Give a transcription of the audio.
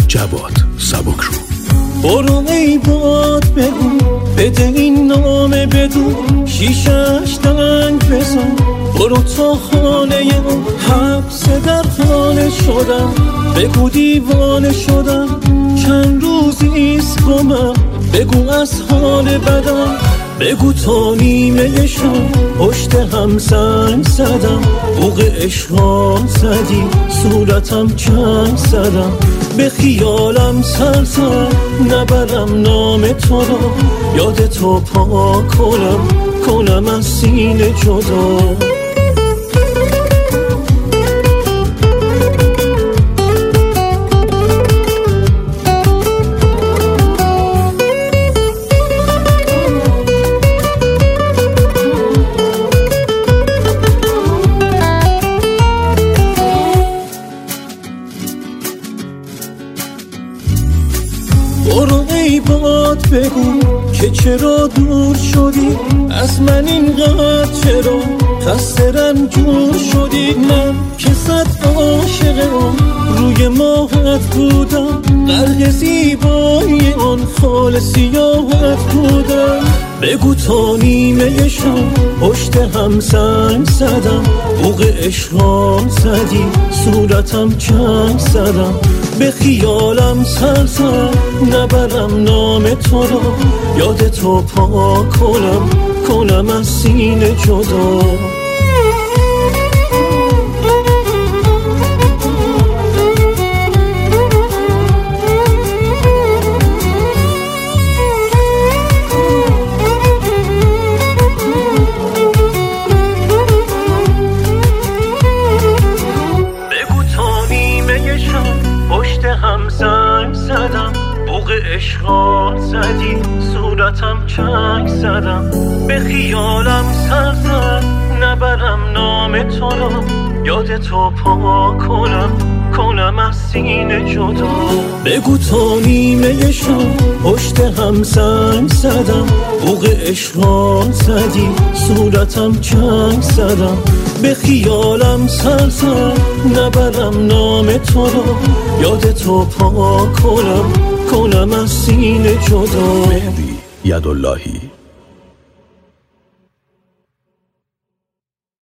جواد سبکرو. برو ای باد بگو بده این نامه بدو، شیشش دنگ بزن برو تا خانه اون. حبس در خانه شدم بگو دیوانه شدم، چند روزیست گمم بگو از حال بدم. بگو تا نیمه شب پشت هم سنگ زدم، بوق عشقان زدی صورتم چنگ زدم. به خیالم سرزن نبرم نام تو را، یاد تو پاک کنم از سینه جدا. برو ای باد بگو که چرا دور شدی از من اینقدر، چرا خسته رنجور شدی. من که صد عاشقم روی ماهت بودم، غرق زیبایی آن خال سیاهت بودم. بگو تا نیمه شب پشت هم سنگ زدم، بوق عشقان زدی صورتم چنگ زدم. به خیالم سرزن نبرم نام تو را، یاد تو پاک کنم از سینه جدا. پشت هم سنگ زدم، بوق عشقان زدی صورتم چنگ زدم. به خیالم سرزن نبرم نام تو را، یاد تو پاک کنم از سینه جدا. بگو تا نیمه شب پشت هم سنگ زدم، بوق عشقان زدی صورتم چنگ زدم. به خیالم سرزن نبرم نام تو را، یاد تو پاک کنم از سینه جدا. مهدی یداللهی